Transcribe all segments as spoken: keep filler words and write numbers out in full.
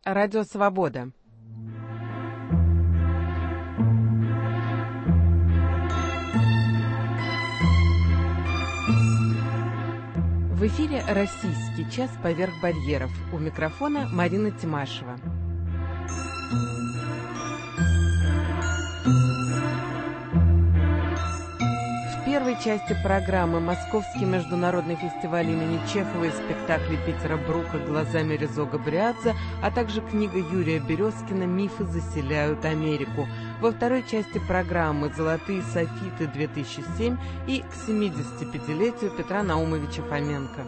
Радио Свобода. В эфире «Российский час поверх барьеров». У микрофона Марина Тимашева. В первой части программы Московский международный фестиваль имени Чехова и спектакли Питера Брука «Глазами Резо Габриадзе», а также книга Юрия Березкина «Мифы заселяют Америку». Во второй части программы «Золотые софиты-две тысячи семь» и к семидесятипятилетию Петра Наумовича Фоменко.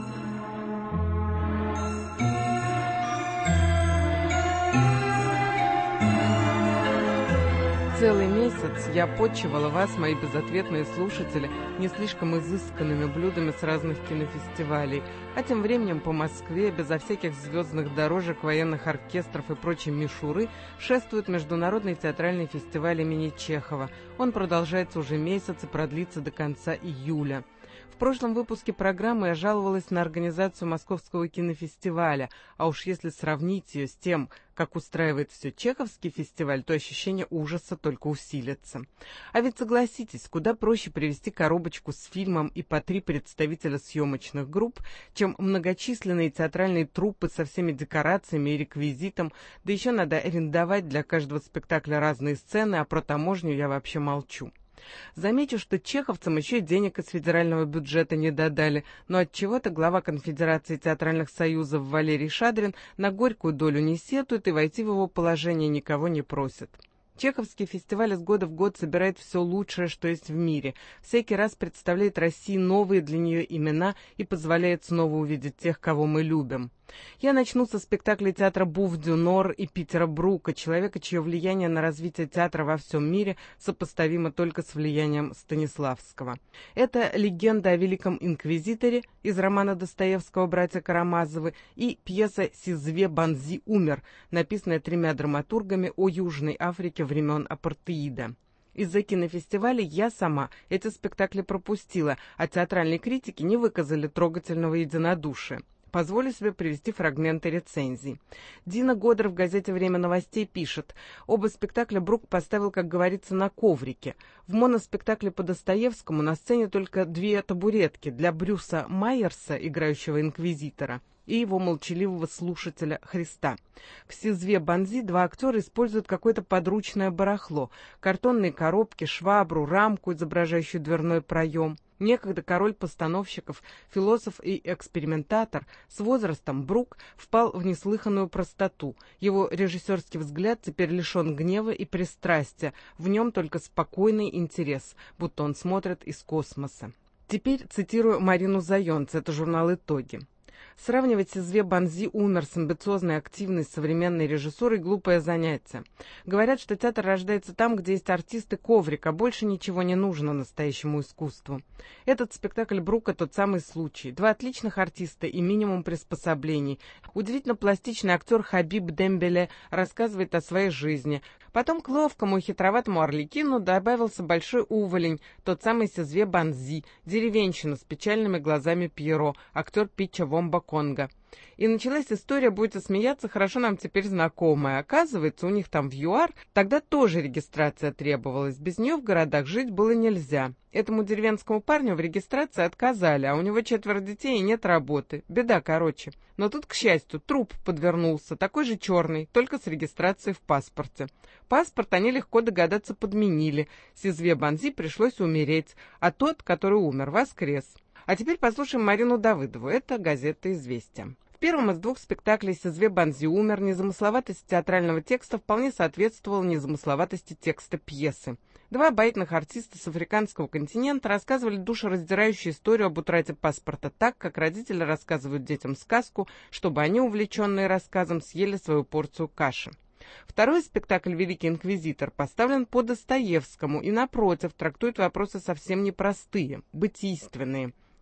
Целый месяц я почивала вас, мои безответные слушатели, не слишком изысканными блюдами с разных кинофестивалей, а тем временем по Москве, безо всяких звездных дорожек, военных оркестров и прочей мишуры, шествует Международный театральный фестиваль имени Чехова. Он продолжается уже месяц и продлится до конца июля. В прошлом выпуске программы я жаловалась на организацию Московского кинофестиваля, а уж если сравнить ее с тем, как устраивает все Чеховский фестиваль, то ощущение ужаса только усилится. А ведь согласитесь, куда проще привезти коробочку с фильмом и по три представителя съемочных групп, чем многочисленные театральные труппы со всеми декорациями и реквизитом, да еще надо арендовать для каждого спектакля разные сцены, а про таможню я вообще молчу. Замечу, что чеховцам еще и денег из федерального бюджета не додали, но отчего-то глава Конфедерации театральных союзов Валерий Шадрин на горькую долю не сетует и войти в его положение никого не просит. Чеховский фестиваль из года в год собирает все лучшее, что есть в мире. Всякий раз представляет России новые для нее имена и позволяет снова увидеть тех, кого мы любим. Я начну со спектаклей театра Буф дю Нор и Питера Брука, человека, чье влияние на развитие театра во всем мире сопоставимо только с влиянием Станиславского. Это «Легенда о великом инквизиторе» из романа Достоевского «Братья Карамазовы» и пьеса «Сизве Банзи умер», написанная тремя драматургами о Южной Африке времен апартеида. Из-за кинофестиваля я сама эти спектакли пропустила, а театральные критики не выказали трогательного единодушия. Позволю себе привести фрагменты рецензий. Дина Годер в газете «Время новостей» пишет: «Оба спектакля Брук поставил, как говорится, на коврике. В моноспектакле по Достоевскому на сцене только две табуретки для Брюса Майерса, играющего инквизитора, и его молчаливого слушателя Христа. В «Сизве Банзи» два актера используют какое-то подручное барахло: картонные коробки, швабру, рамку, изображающую дверной проем. Некогда король постановщиков, философ и экспериментатор, с возрастом Брук впал в неслыханную простоту. Его режиссерский взгляд теперь лишен гнева и пристрастия, в нем только спокойный интерес, будто он смотрит из космоса». Теперь цитирую Марину Зайонц, это журнал «Итоги». Сравнивать «Сизве Банзи умер» с амбициозной, активной современной режиссурой — глупое занятие. Говорят, что театр рождается там, где есть артист и коврик, а больше ничего не нужно настоящему искусству. Этот спектакль Брука — тот самый случай. Два отличных артиста и минимум приспособлений. Удивительно пластичный актер Хабиб Дембеле рассказывает о своей жизни. Потом к ловкому и хитроватому Арлекину добавился большой уволень, тот самый Сизве Банзи, деревенщина с печальными глазами Пьеро, актер Питча Вомба Конго. И началась история, будете смеяться, хорошо нам теперь знакомая. Оказывается, у них там в ЮАР тогда тоже регистрация требовалась. Без нее в городах жить было нельзя. Этому деревенскому парню в регистрации отказали, а у него четверо детей и нет работы. Беда, короче. Но тут, к счастью, труп подвернулся, такой же черный, только с регистрацией в паспорте. Паспорт они, легко догадаться, подменили. Сизве Банзи пришлось умереть, а тот, который умер, воскрес. А теперь послушаем Марину Давыдову. Это газета «Известия». В первом из двух спектаклей «Сизве Банзи умер» незамысловатость театрального текста вполне соответствовала незамысловатости текста пьесы. Два обаятельных артиста с африканского континента рассказывали душераздирающую историю об утрате паспорта так, как родители рассказывают детям сказку, чтобы они, увлеченные рассказом, съели свою порцию каши. Второй спектакль «Великий инквизитор» поставлен по Достоевскому и, напротив, трактует вопросы совсем непростые, бытийственные.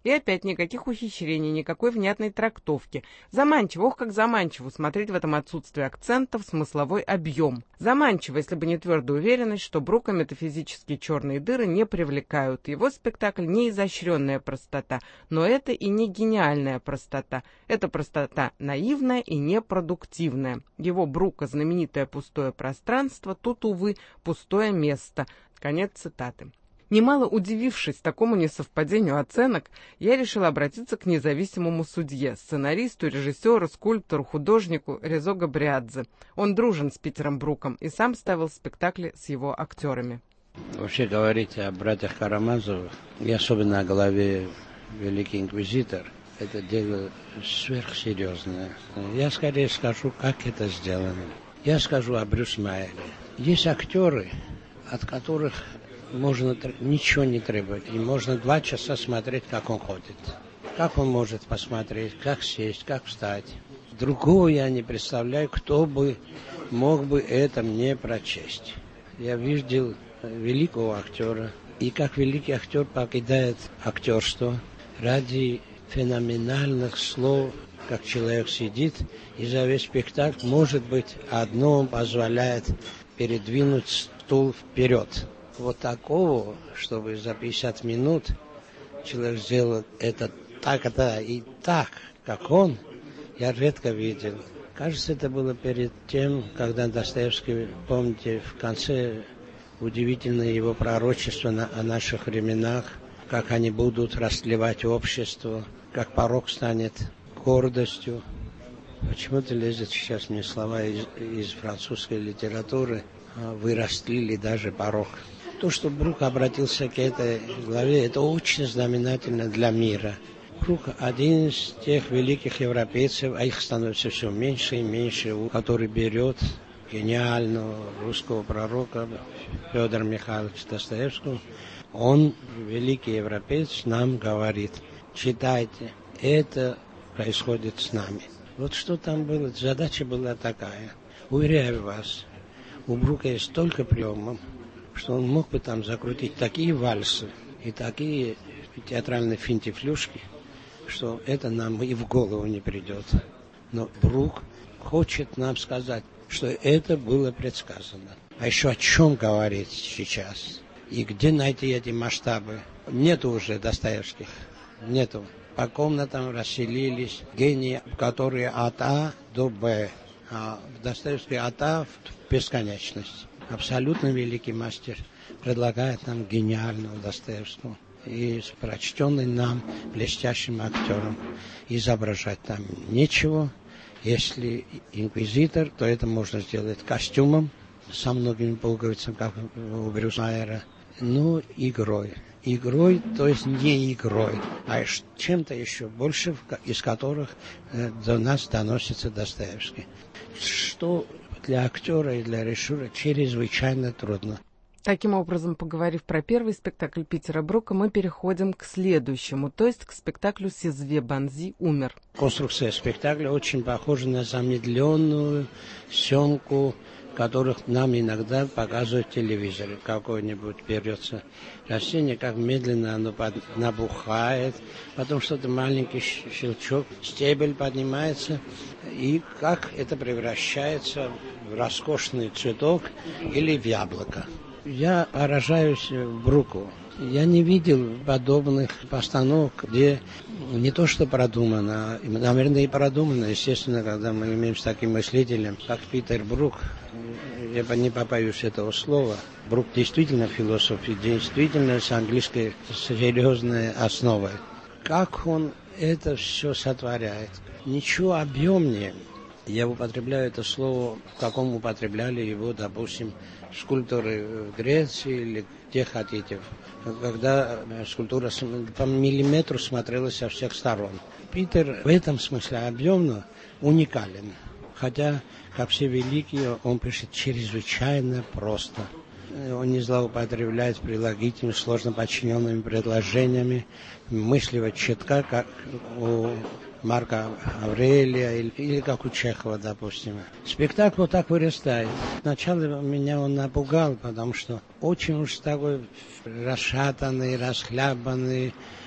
И опять никаких ухищрений, никакой внятной трактовки. Заманчиво, ох, как заманчиво смотреть в этом отсутствие акцентов, смысловой объем. Заманчиво, если бы не твердая уверенность, что Брука метафизические черные дыры не привлекают. Его спектакль не изощренная простота, но это и не гениальная простота. Это простота наивная и непродуктивная. Его Брука знаменитое пустое пространство, тут, увы, пустое место. Конец цитаты. Немало удивившись такому несовпадению оценок, я решила обратиться к независимому судье, сценаристу, режиссеру, скульптору, художнику Резо Габриадзе. Он дружен с Питером Бруком и сам ставил спектакли с его актерами. Вообще говорить о братьях Карамазовых, и особенно о главе «Великий инквизитор», это дело сверхсерьезное. Я скорее скажу, как это сделано. Я скажу о Брюс Майере. Есть актеры, от которых можно ничего не требовать, и можно два часа смотреть, как он ходит. Как он может посмотреть, как сесть, как встать. Другого я не представляю, кто бы мог бы это мне прочесть. Я видел великого актера, и как великий актер покидает актерство ради феноменальных слов, как человек сидит, и за весь спектакль, может быть, одно позволяет передвинуть стул вперед. Вот такого, чтобы за пятьдесят минут человек сделал это так-то и так, как он, я редко видел. Кажется, это было перед тем, когда Достоевский, помните, в конце удивительное его пророчество на, о наших временах, как они будут растлевать общество, как порок станет гордостью. Почему-то лезут сейчас мне слова из, из французской литературы. Вы растлили даже порок. То, что Брук обратился к этой главе, это очень знаменательно для мира. Брук один из тех великих европейцев, а их становится все меньше и меньше, который берет гениального русского пророка Федора Михайловича Достоевского. Он, великий европеец, нам говорит: читайте, это происходит с нами. Вот что там было, задача была такая. Уверяю вас, у Брука есть столько приемов, что он мог бы там закрутить такие вальсы и такие театральные финтифлюшки, что это нам и в голову не придет. Но Брук хочет нам сказать, что это было предсказано. А еще о чем говорить сейчас? И где найти эти масштабы? Нету уже Достоевских. Нету. По комнатам расселились гении, которые от А до Б. А в Достоевске от А в бесконечность. Абсолютно великий мастер предлагает нам гениального Достоевского и с прочтенным нам блестящим актером. Изображать там нечего. Если инквизитор, то это можно сделать костюмом со многими пуговицами, как у Брюса Майера. Ну, игрой. Игрой, то есть не игрой, а чем-то еще больше, из которых до нас доносится Достоевский. Что для актера и для режиссера чрезвычайно трудно. Таким образом, поговорив про первый спектакль Питера Брука, мы переходим к следующему, то есть к спектаклю «Сезве Банзи умер». Конструкция спектакля очень похожа на замедленную съемку, которых нам иногда показывают в телевизоре. Какое-нибудь берется растение, как медленно оно под, набухает, потом что-то маленький щелчок, стебель поднимается, и как это превращается в роскошный цветок или в яблоко. Я поражаюсь Бруку. Я не видел подобных постановок, где не то что продумано, а, наверное, и продумано, естественно, когда мы имеем с таким мыслителем, как Питер Брук. Я не побоюсь этого слова. Брук действительно философ, и действительно с английской серьезной основой. Как он это все сотворяет? Ничего объемнее. Я употребляю это слово, в каком употребляли его, допустим, скульпторы в Греции или где хотите, когда скульптура по миллиметру смотрелась со всех сторон. Питер в этом смысле объемно уникален. Хотя, как все великие, он пишет чрезвычайно просто. Он не злоупотребляет прилагительными, сложно подчиненными предложениями, мысливать четко, как у Марка Аврелия или, или как у Чехова, допустим. Спектакль вот так вырастает. Сначала меня он напугал, потому что очень уж такой расшатанный, расхлябанный,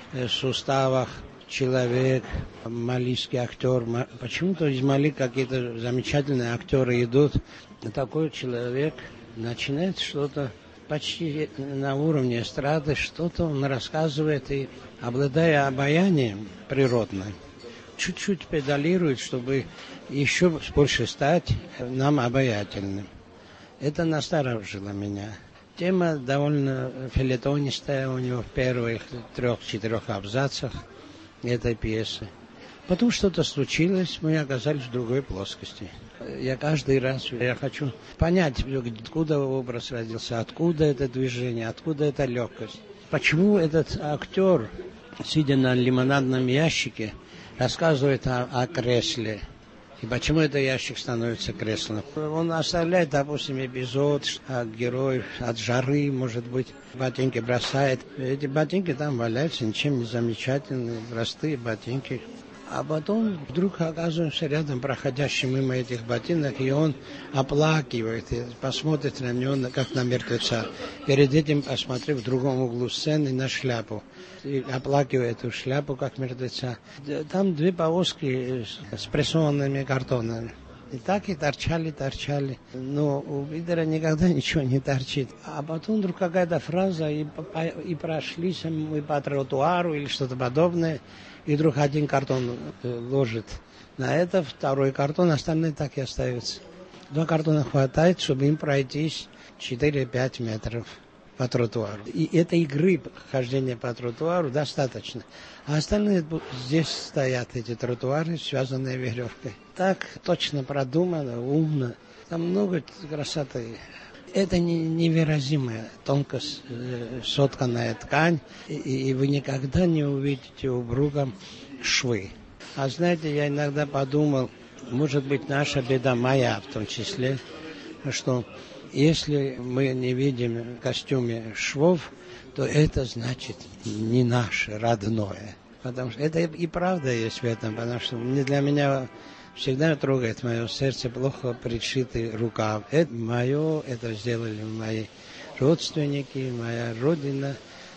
суставах человек, малийский актер. Почему-то из Мали какие-то замечательные актеры идут. Такой человек начинает что-то почти на уровне эстрады, что-то он рассказывает, и, обладая обаянием природным, чуть-чуть педалирует, чтобы еще больше стать нам обаятельным. Это насторожило меня. Тема довольно фельетонистая у него в первых трех-четырех абзацах этой пьесы. Потом что-то случилось, мы оказались в другой плоскости. Я каждый раз я хочу понять, откуда образ родился, откуда это движение, откуда эта легкость. Почему этот актер, сидя на лимонадном ящике, рассказывает о, о кресле. И почему этот ящик становится креслом? Он оставляет, допустим, эпизод, а герой от жары, может быть, ботинки бросает. Эти ботинки там валяются, ничем не замечательные, простые ботинки. А потом вдруг оказываемся рядом, проходящим мимо этих ботинок, и он оплакивает, и посмотрит на него, как на мертвеца. Перед этим посмотрев в другом углу сцены на шляпу. И оплакивает эту шляпу, как мертвеца. Там две повозки с прессованными картонами. И так и торчали, торчали. Но у Видера никогда ничего не торчит. А потом вдруг какая-то фраза, и, и прошлись мы по тротуару или что-то подобное. И вдруг один картон ложит на это, второй картон, остальные так и остаются. Два картона хватает, чтобы им пройтись четыре-пять метров по тротуару. И этой игры хождения по тротуару достаточно. А остальные здесь стоят, эти тротуары, связанные веревкой. Так точно продумано, умно. Там много красоты. Это невыразимая, тонко сотканная ткань, и, и вы никогда не увидите у Бруга швы. А знаете, я иногда подумал, может быть, наша беда, моя в том числе, что если мы не видим в костюме швов, то это значит не наше, родное. Потому что это и правда есть в этом, потому что не для меня... Всегда трогает мое сердце плохо пришитый рукав. Это мое, это сделали мои родственники, моя родина.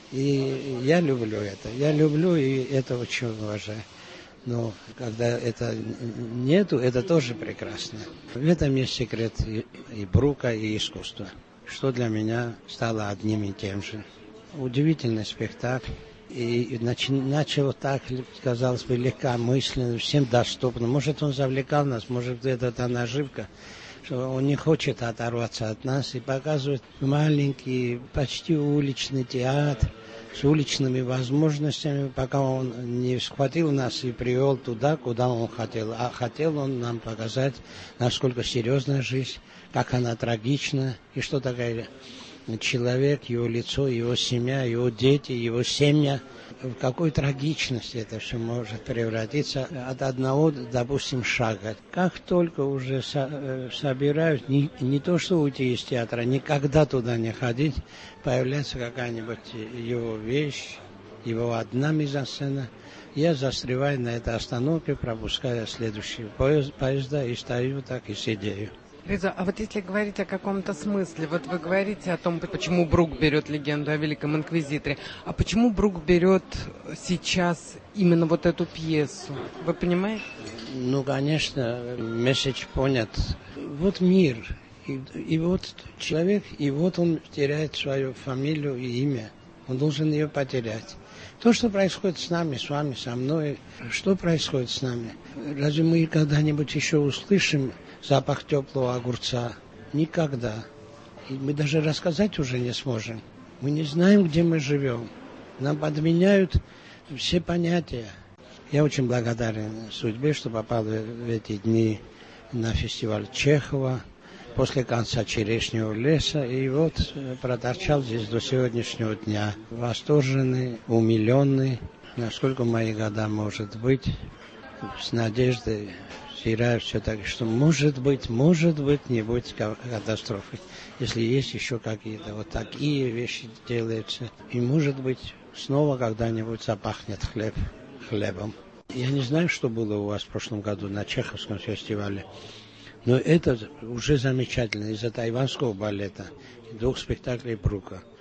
И я люблю это. Я люблю и это очень уважаю. Но когда это нету, это тоже прекрасно. В этом есть секрет и, и Брука, и искусства. Что для меня стало одним и тем же. Удивительный спектакль. И начал так, казалось бы, легкомысленно, всем доступно. Может, он завлекал нас, может, это та наживка, что он не хочет оторваться от нас и показывает маленький, почти уличный театр с уличными возможностями, пока он не схватил нас и привел туда, куда он хотел. А хотел он нам показать, насколько серьезна жизнь, как она трагична и что такое человек, его лицо, его семья, его дети, его семья. В какой трагичности это все может превратиться от одного, допустим, шага. Как только уже со, собирают, не, не то что уйти из театра, никогда туда не ходить, появляется какая-нибудь его вещь, его одна мизансцена. Я застреваю на этой остановке, пропуская следующие поезд, поезда, и стою так и сидею. Реза, а вот если говорить о каком-то смысле, вот вы говорите о том, почему Брук берет легенду о Великом Инквизиторе, а почему Брук берет сейчас именно вот эту пьесу? Вы понимаете? Ну, конечно, месседж понят. Вот мир, и, и вот человек, и вот он теряет свою фамилию и имя. Он должен ее потерять. То, что происходит с нами, с вами, со мной, что происходит с нами? Разве мы когда-нибудь еще услышим запах теплого огурца? Никогда. И мы даже рассказать уже не сможем. Мы не знаем, где мы живем. Нам подменяют все понятия. Я очень благодарен судьбе, что попал в эти дни на фестиваль Чехова после конца «Черешнего леса». И вот проторчал здесь до сегодняшнего дня. Восторженный, умиленный. Насколько мои года может быть, с надеждой теряю все-таки, что может быть, может быть, не будет катастрофы. Если есть еще какие-то вот такие вещи делаются. И может быть, снова когда-нибудь запахнет хлеб хлебом. Я не знаю, что было у вас в прошлом году на Чеховском фестивале, но это уже замечательно из-за тайванского балета и двух спектаклей Брука.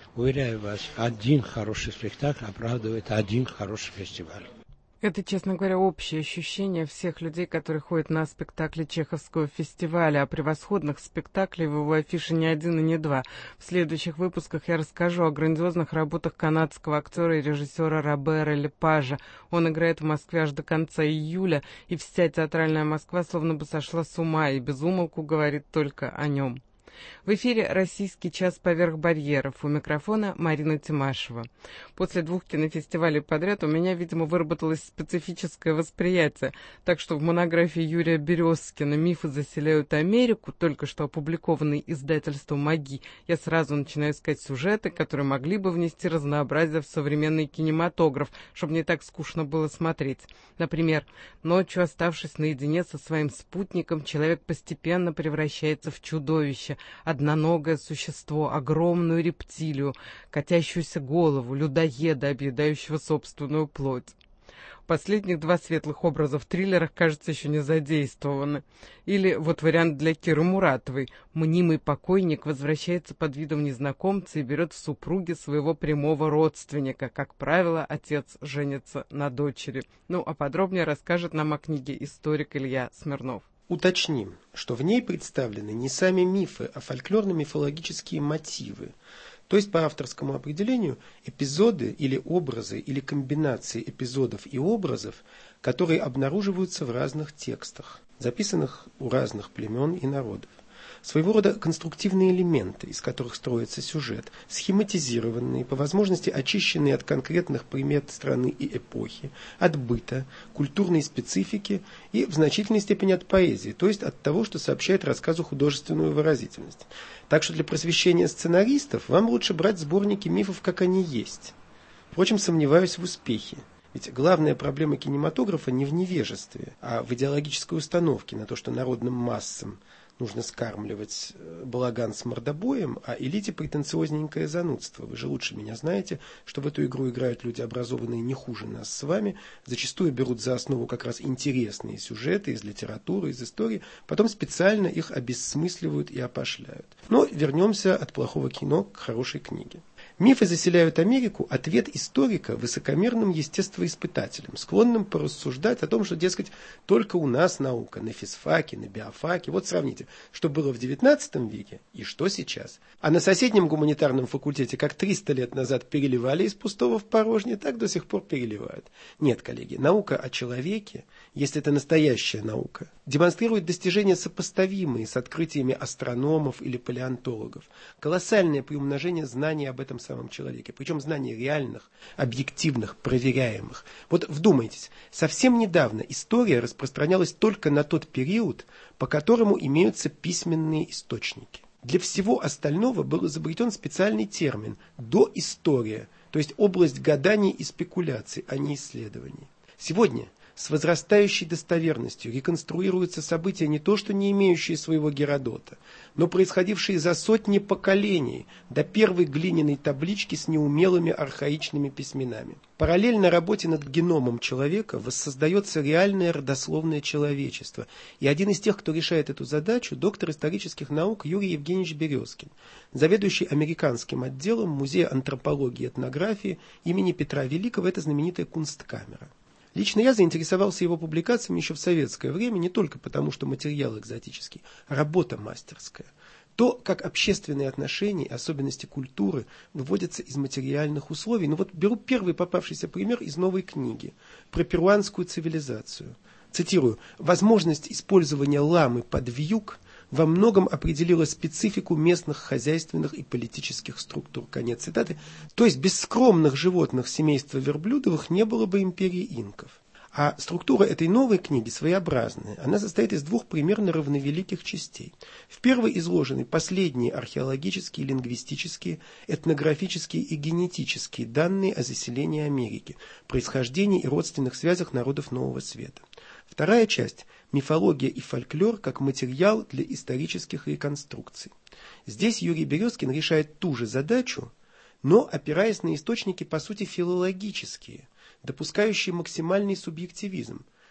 Уверяю вас, один хороший спектакль оправдывает один хороший фестиваль. Это, честно говоря, общее ощущение всех людей, которые ходят на спектакли Чеховского фестиваля, а превосходных спектаклей в его афише не один и не два. В следующих выпусках я расскажу о грандиозных работах канадского актера и режиссера Робера Лепажа. Он играет в Москве аж до конца июля, и вся театральная Москва словно бы сошла с ума и без умолку говорит только о нем. В эфире «Российский час поверх барьеров». У микрофона Марина Тимашева. После двух кинофестивалей подряд у меня, видимо, выработалось специфическое восприятие. Так что в монографии Юрия Березкина «Мифы заселяют Америку», только что опубликованной издательством «Маги», я сразу начинаю искать сюжеты, которые могли бы внести разнообразие в современный кинематограф, чтобы не так скучно было смотреть. Например, ночью, оставшись наедине со своим спутником, человек постепенно превращается в чудовище, одноногое существо, огромную рептилию, катящуюся голову, людоеда, объедающего собственную плоть. Последних два светлых образа в триллерах, кажется, еще не задействованы. Или вот вариант для Киры Муратовой. Мнимый покойник возвращается под видом незнакомца и берет в супруги своего прямого родственника. Как правило, отец женится на дочери. Ну, а подробнее расскажет нам о книге историк Илья Смирнов. Уточним, что в ней представлены не сами мифы, а фольклорно-мифологические мотивы, то есть по авторскому определению эпизоды или образы или комбинации эпизодов и образов, которые обнаруживаются в разных текстах, записанных у разных племен и народов. Своего рода конструктивные элементы, из которых строится сюжет, схематизированные, по возможности очищенные от конкретных примет страны и эпохи, от быта, культурной специфики и в значительной степени от поэзии, то есть от того, что сообщает рассказу художественную выразительность. Так что для просвещения сценаристов вам лучше брать сборники мифов, как они есть. Впрочем, сомневаюсь в успехе. Ведь главная проблема кинематографа не в невежестве, а в идеологической установке на то, что народным массам нужно скармливать балаган с мордобоем, а элите претенциозненькое занудство. Вы же лучше меня знаете, что в эту игру играют люди, образованные не хуже нас с вами, зачастую берут за основу как раз интересные сюжеты из литературы, из истории, потом специально их обессмысливают и опошляют. Но вернемся от плохого кино к хорошей книге. «Мифы заселяют Америку» – ответ историка высокомерным естествоиспытателям, склонным порассуждать о том, что, дескать, только у нас наука, на физфаке, на биофаке. Вот сравните, что было в девятнадцатом веке и что сейчас. А на соседнем гуманитарном факультете, как триста лет назад переливали из пустого в порожнее, так до сих пор переливают. Нет, коллеги, наука о человеке, если это настоящая наука, демонстрирует достижения, сопоставимые с открытиями астрономов или палеонтологов. Колоссальное приумножение знаний об этом самом человеке, причем знаний реальных, объективных, проверяемых. Вот вдумайтесь, совсем недавно история распространялась только на тот период, по которому имеются письменные источники. Для всего остального был изобретен специальный термин «доистория», то есть область гаданий и спекуляций, а не исследований. Сегодня с возрастающей достоверностью реконструируются события, не то что не имеющие своего Геродота, но происходившие за сотни поколений до первой глиняной таблички с неумелыми архаичными письменами. Параллельно работе над геномом человека воссоздается реальное родословное человечество. И один из тех, кто решает эту задачу, доктор исторических наук Юрий Евгеньевич Березкин, заведующий американским отделом Музея антропологии и этнографии имени Петра Великого, это знаменитая Кунсткамера. Лично я заинтересовался его публикациями еще в советское время, не только потому, что материал экзотический, а работа мастерская. То, как общественные отношения, особенности культуры выводятся из материальных условий. Ну вот беру первый попавшийся пример из новой книги про перуанскую цивилизацию. Цитирую: «Возможность использования ламы под вьюг во многом определила специфику местных хозяйственных и политических структур». Конец цитаты. То есть без скромных животных семейства верблюдовых не было бы империи инков. А структура этой новой книги своеобразная. Она состоит из двух примерно равновеликих частей. В первой изложены последние археологические, лингвистические, этнографические и генетические данные о заселении Америки, происхождении и родственных связях народов Нового Света. Вторая часть – мифология и фольклор как материал для исторических реконструкций. Здесь Юрий Березкин решает ту же задачу, но опираясь на источники по сути филологические, допускающие максимальный субъективизм.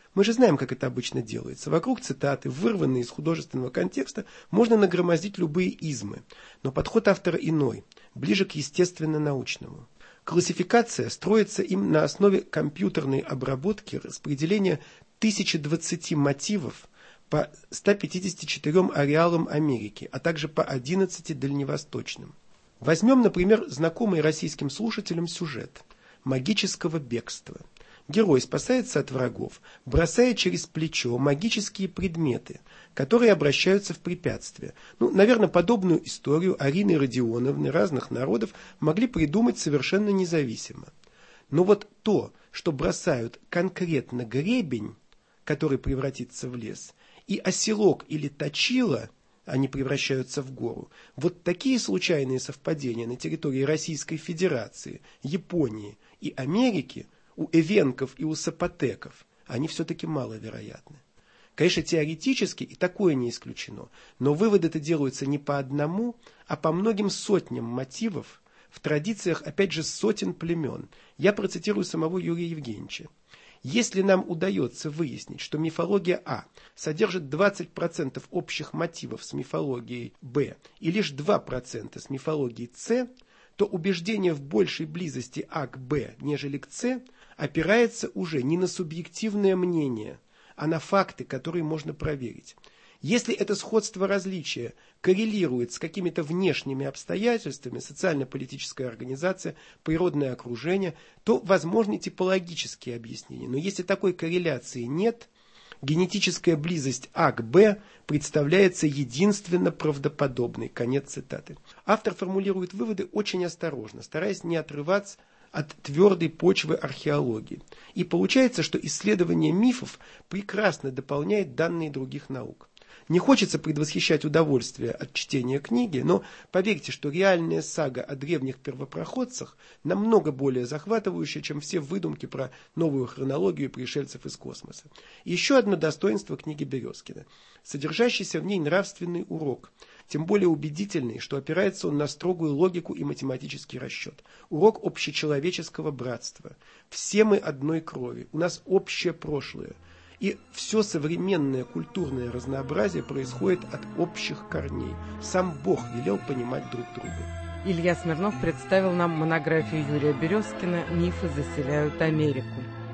Мы же знаем, как это обычно делается. Вокруг цитаты, вырванные из художественного контекста, можно нагромоздить любые измы. Но подход автора иной, ближе к естественно-научному. Классификация строится им на основе компьютерной обработки распределения тысячи двадцати мотивов по ста пятидесяти четырем ареалам Америки, а также по одиннадцати дальневосточным. Возьмем, например, знакомый российским слушателям сюжет магического бегства. Герой спасается от врагов, бросая через плечо магические предметы, которые обращаются в препятствия. Ну, наверное, подобную историю Арины Родионовны разных народов могли придумать совершенно независимо. Но вот то, что бросают конкретно гребень, который превратится в лес, и оселок или точило, они превращаются в гору. Вот такие случайные совпадения на территории Российской Федерации, Японии и Америки у эвенков и у сапотеков, они все-таки маловероятны. Конечно, теоретически и такое не исключено, но выводы-то делаются не по одному, а по многим сотням мотивов, в традициях, опять же, сотен племен. Я процитирую самого Юрия Евгеньевича. Если нам удается выяснить, что мифология А содержит двадцать процентов общих мотивов с мифологией Б и лишь два процента с мифологией С, то убеждение в большей близости А к Б, нежели к С, опирается уже не на субъективное мнение, а на факты, которые можно проверить. Если это сходство-различие коррелирует с какими-то внешними обстоятельствами, социально-политическая организация, природное окружение, то возможны типологические объяснения. Но если такой корреляции нет, генетическая близость А к Б представляется единственно правдоподобной. Конец цитаты. Автор формулирует выводы очень осторожно, стараясь не отрываться от твердой почвы археологии. И получается, что исследование мифов прекрасно дополняет данные других наук. Не хочется предвосхищать удовольствие от чтения книги, но поверьте, что реальная сага о древних первопроходцах намного более захватывающая, чем все выдумки про новую хронологию пришельцев из космоса. И еще одно достоинство книги Березкина. Содержащийся в ней нравственный урок. Тем более убедительный, что опирается он на строгую логику и математический расчет. Урок общечеловеческого братства. Все мы одной крови, у нас общее прошлое. И все современное культурное разнообразие происходит от общих корней. Сам Бог велел понимать друг друга. Илья Смирнов представил нам монографию Юрия Березкина «Мифы заселяют Америку».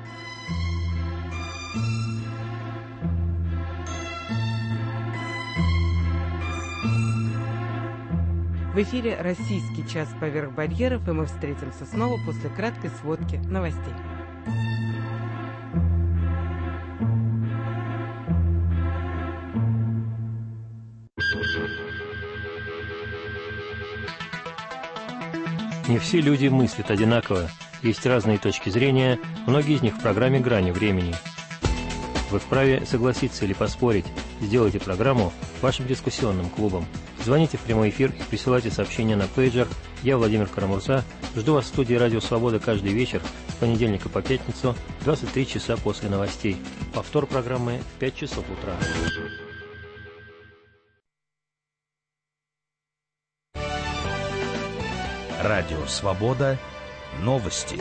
В эфире «Российский час поверх барьеров», и мы встретимся снова после краткой сводки новостей. Не все люди мыслят одинаково, есть разные точки зрения, многие из них в программе «Грани времени». Вы вправе согласиться или поспорить, сделайте программу вашим дискуссионным клубом. Звоните в прямой эфир и присылайте сообщения на пейджер. Я, Владимир Карамурза, жду вас в студии «Радио Свобода» каждый вечер с понедельника по пятницу, двадцать три часа после новостей. Повтор программы в пять часов утра. Радио Свобода. Новости.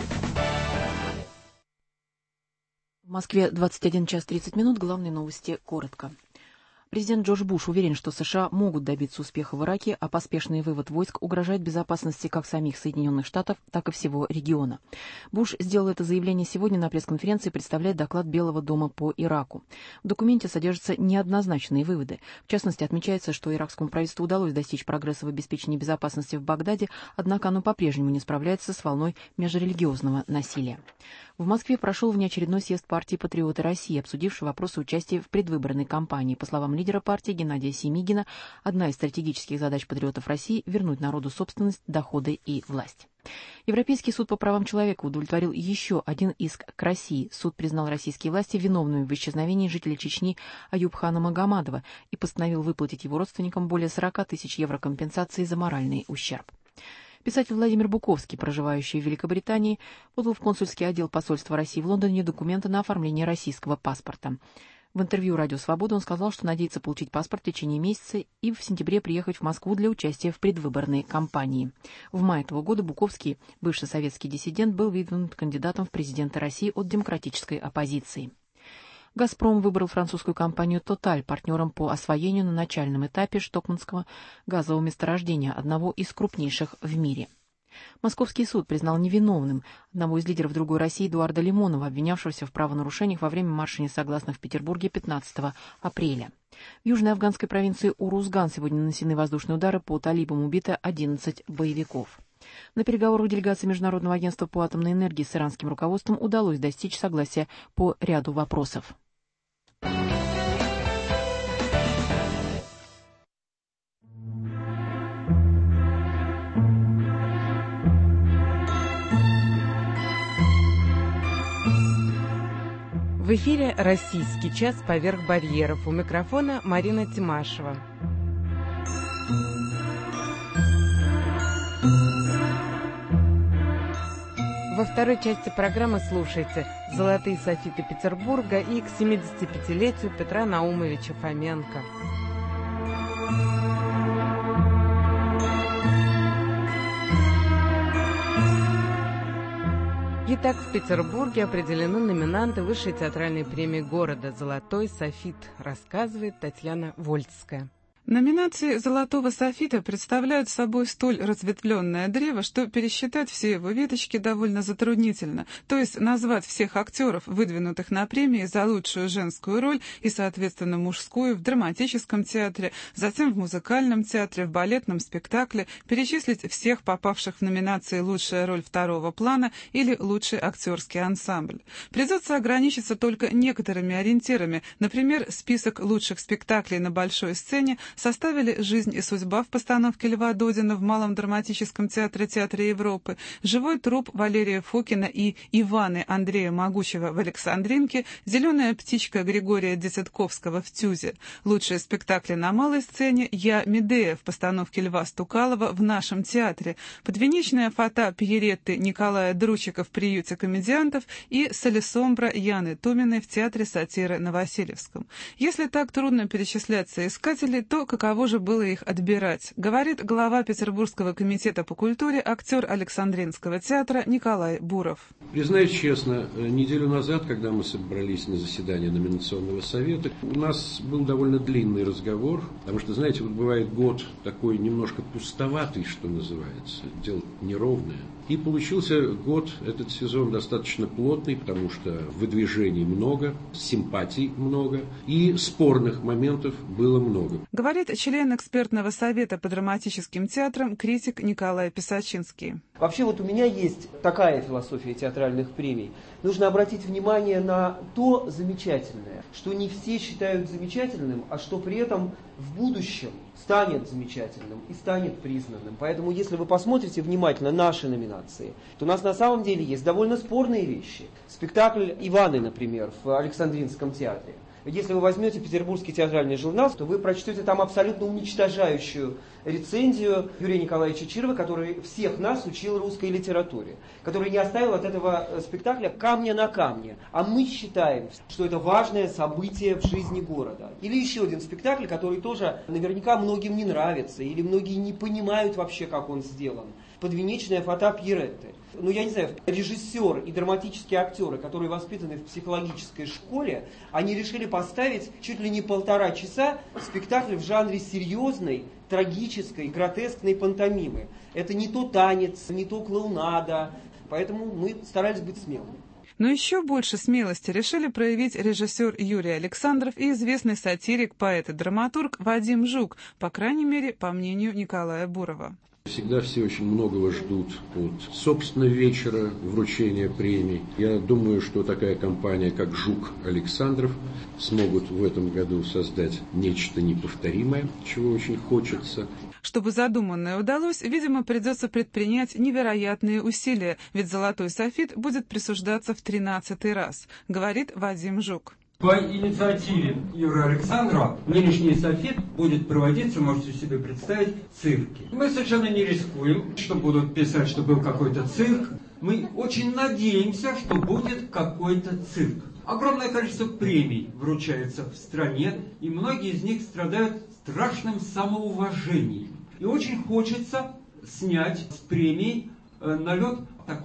В Москве двадцать один час тридцать минут. Главные новости коротко. Президент Джордж Буш уверен, что США могут добиться успеха в Ираке, а поспешный вывод войск угрожает безопасности как самих Соединенных Штатов, так и всего региона. Буш сделал это заявление сегодня на пресс-конференции, представляя доклад Белого дома по Ираку. В документе содержатся неоднозначные выводы. В частности, отмечается, что иракскому правительству удалось достичь прогресса в обеспечении безопасности в Багдаде, однако оно по-прежнему не справляется с волной межрелигиозного насилия. В Москве прошел внеочередной съезд партии «Патриоты России», обсудивший вопросы участия в предвыборной кампании. По словам лидера партии Геннадия Семигина, одна из стратегических задач «Патриотов России» – вернуть народу собственность, доходы и власть. Европейский суд по правам человека удовлетворил еще один иск к России. Суд признал российские власти виновными в исчезновении жителя Чечни Аюбхана Магомадова и постановил выплатить его родственникам более сорока тысяч евро компенсации за моральный ущерб. Писатель Владимир Буковский, проживающий в Великобритании, подал в консульский отдел посольства России в Лондоне документы на оформление российского паспорта. В интервью «Радио Свобода» он сказал, что надеется получить паспорт в течение месяца и в сентябре приехать в Москву для участия в предвыборной кампании. В мае этого года Буковский, бывший советский диссидент, был выдвинут кандидатом в президенты России от демократической оппозиции. «Газпром» выбрал французскую компанию «Тоталь» партнером по освоению на начальном этапе штокманского газового месторождения, одного из крупнейших в мире. Московский суд признал невиновным одного из лидеров другой России Эдуарда Лимонова, обвинявшегося в правонарушениях во время марша несогласных в Петербурге пятнадцатого апреля. В южной афганской провинции Урузган сегодня нанесены воздушные удары по талибам, убито одиннадцать боевиков. На переговорах делегации Международного агентства по атомной энергии с иранским руководством удалось достичь согласия по ряду вопросов. В эфире «Российский час. Поверх барьеров». У микрофона Марина Тимашева. Во второй части программы слушайте «Золотые софиты Петербурга» и к семидесятипятилетию Петра Наумовича Фоменко. Итак, в Петербурге определены номинанты высшей театральной премии города «Золотой софит», рассказывает Татьяна Вольцкая. Номинации «Золотого софита» представляют собой столь разветвленное древо, что пересчитать все его веточки довольно затруднительно, то есть назвать всех актеров, выдвинутых на премии за лучшую женскую роль и, соответственно, мужскую в драматическом театре, затем в музыкальном театре, в балетном спектакле, перечислить всех попавших в номинации «Лучшая роль второго плана» или «Лучший актерский ансамбль». Придется ограничиться только некоторыми ориентирами, например, список лучших спектаклей на большой сцене составили «Жизнь и судьба» в постановке Льва Додина в Малом драматическом театре Театре Европы, «Живой труп» Валерия Фокина и «Иваны» Андрея Могучего в Александринке, «Зеленая птичка» Григория Десятковского в Тюзе. Лучшие спектакли на малой сцене «Я Медея» в постановке Льва Стукалова в Нашем театре, «Подвенечная фата» Пьеретты Николая Дручика в приюте комедиантов и «Солисомбра» Яны Томиной в Театре сатиры на Васильевском. Если так трудно перечислять соискателей, то каково же было их отбирать, говорит глава Петербургского комитета по культуре, актер Александринского театра Николай Буров. Признаюсь честно, неделю назад, когда мы собрались на заседание номинационного совета, у нас был довольно длинный разговор, потому что, знаете, вот бывает год такой немножко пустоватый, что называется, дело неровное. И получился год, этот сезон достаточно плотный, потому что выдвижений много, симпатий много и спорных моментов было много. Говорит член экспертного совета по драматическим театрам, критик Николай Писачинский. Вообще вот у меня есть такая философия театральных премий. Нужно обратить внимание на то замечательное, что не все считают замечательным, а что при этом в будущем станет замечательным и станет признанным. Поэтому, если вы посмотрите внимательно наши номинации, то у нас на самом деле есть довольно спорные вещи. Спектакль «Иваны», например, в Александринском театре. Если вы возьмете Петербургский театральный журнал, то вы прочтете там абсолютно уничтожающую рецензию Юрия Николаевича Чирова, который всех нас учил русской литературе, который не оставил от этого спектакля камня на камне. А мы считаем, что это важное событие в жизни города. Или еще один спектакль, который тоже наверняка многим не нравится, или многие не понимают вообще, как он сделан. «Подвенечная фата» Пьеретты. Ну, я не знаю, режиссер и драматические актеры, которые воспитаны в психологической школе, они решили поставить чуть ли не полтора часа спектакль в жанре серьезной, трагической, гротескной пантомимы. Это не то танец, не то клоунада, поэтому мы старались быть смелыми. Но еще больше смелости решили проявить режиссер Юрий Александров и известный сатирик, поэт и драматург Вадим Жук, по крайней мере, по мнению Николая Бурова. Всегда все очень многого ждут от, собственно, вечера вручения премий. Я думаю, что такая компания, как Жук Александров, смогут в этом году создать нечто неповторимое, чего очень хочется. Чтобы задуманное удалось, видимо, придется предпринять невероятные усилия, ведь «Золотой софит» будет присуждаться в тринадцатый раз, говорит Вадим Жук. По инициативе Юрия Александрова нынешний софит будет проводиться, можете себе представить, в цирке. Мы совершенно не рискуем, что будут писать, что был какой-то цирк. Мы очень надеемся, что будет какой-то цирк. Огромное количество премий вручается в стране, и многие из них страдают страшным самоуважением. И очень хочется снять с премий налет такого